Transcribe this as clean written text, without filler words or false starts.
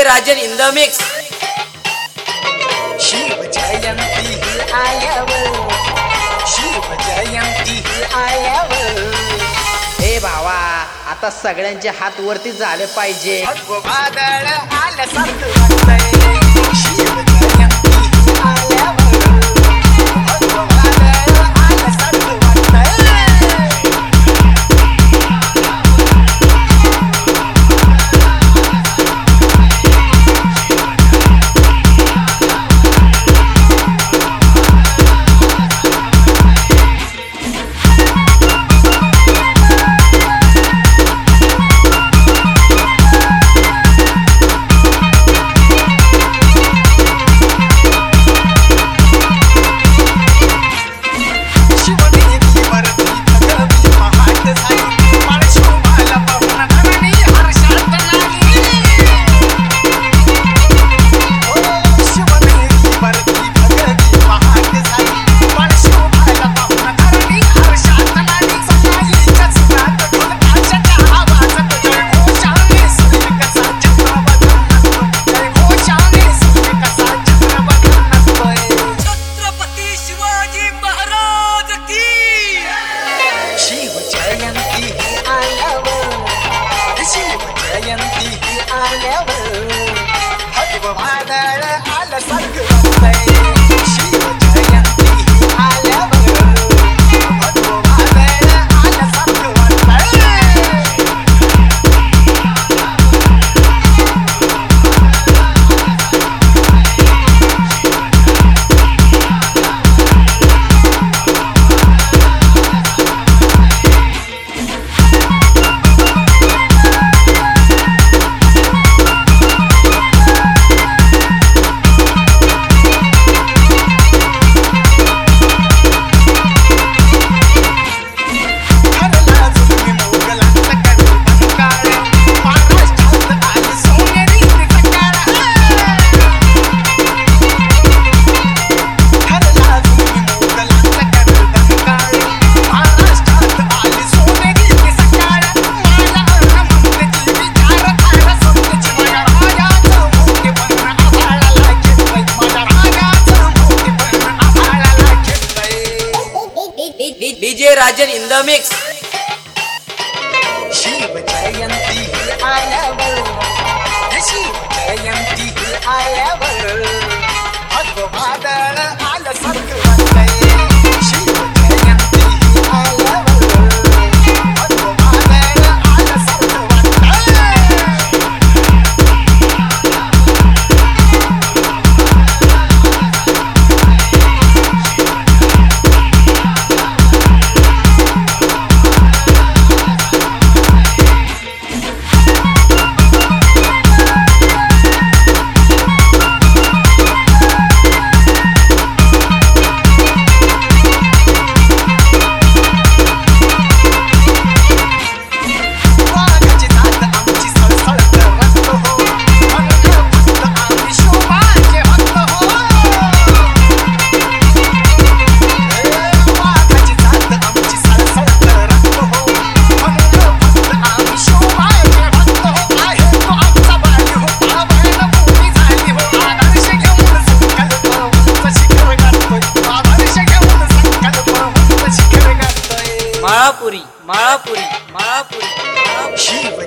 Rajan in the mix. Shiv Jayanti आल्यावर, शिव जयंती आल्यावर, ए भावा, आता सगळ्यांचे हात वरती झाले पाहिजे। वादळ आल्यासारखं वाटतंय। शिव जयंती आल्यावर, वादळ आल्यासारखं वाटतंय। वादळ आल्यासारखं वाटतंय। शिव जयंती आल्यावर, वादळ आल्यासारखं वाटतंय। DJ Rajan in the mix. Shiv Jayanti आल्यावर, शिव जयंती आल्यावर, वादळ आल्यासारखं वाटतंय। शिव जयंती आल्यावर, वादळ आल्यासारखं वाटतंय। माळापुरी, माळापुरी, माळापुरी, शिव